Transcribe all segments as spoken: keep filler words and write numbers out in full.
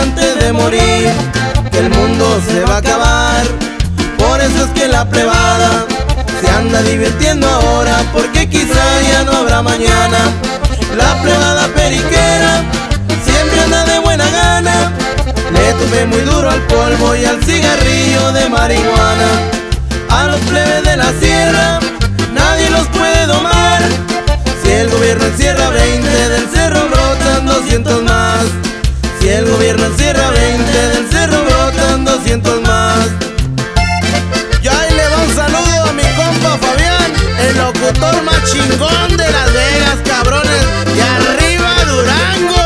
vida antes de morir, que el mundo se va a acabar. Por eso es que la plebada se anda divirtiendo ahora, porque quizá ya no habrá mañana. La plebada periquera siempre anda de buena gana, le tuve muy duro al polvo y al cigarrillo de marihuana. A los plebes de la sierra nadie los puede domar, si el gobierno encierra veinte, del cerro brotan doscientos más. Si el gobierno encierra veinte, del cerro brotan doscientos más. Y ahí le va un saludo a mi compa Fabián, el locutor más chingón de Las Vegas, cabrones. Y arriba Durango.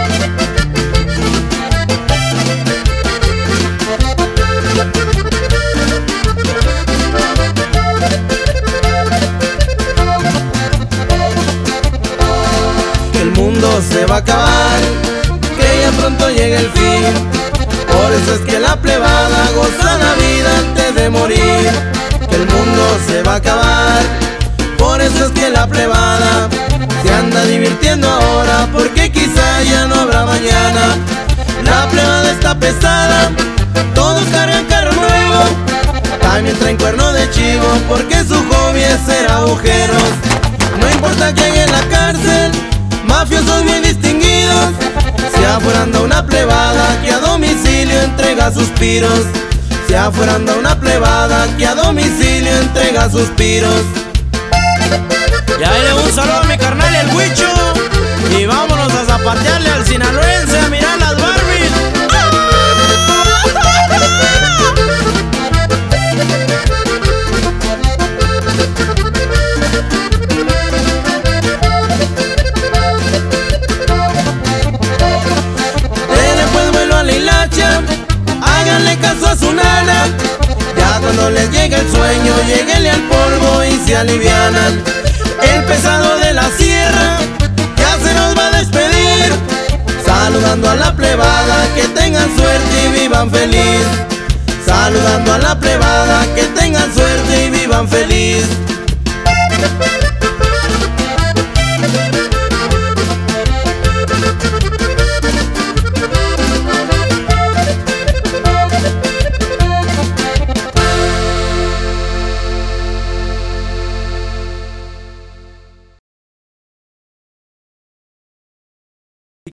Que el mundo se va a acabar, que ya pronto llega el fin. Por eso es que la plebada goza la vida antes de morir, que el mundo se va a acabar. Por eso es que la plebada se anda divirtiendo ahora, porque quizá ya no habrá mañana. La plebada está pesada, todos cargan carro nuevo, también traen cuerno de chivo, porque su hobby es hacer agujeros. No importa que haya en la cárcel mafiosos muy distinguidos, si afuera anda una plebada que a domicilio entrega suspiros. Si afuera anda una plebada que a domicilio entrega suspiros. Y ahí le va un saludo a mi carnal el Huicho, y vámonos a zapatearle al sinaloense a mirar las Barbies. Dele pues vuelo a la hilacha, háganle caso a su nana, ya cuando les llegue el sueño, lléguenle al polvo y se alivianan. El pesado de la sierra ya se nos va a despedir, saludando a la plebada, que tengan suerte y vivan feliz. Saludando a la plebada, que tengan suerte y vivan feliz.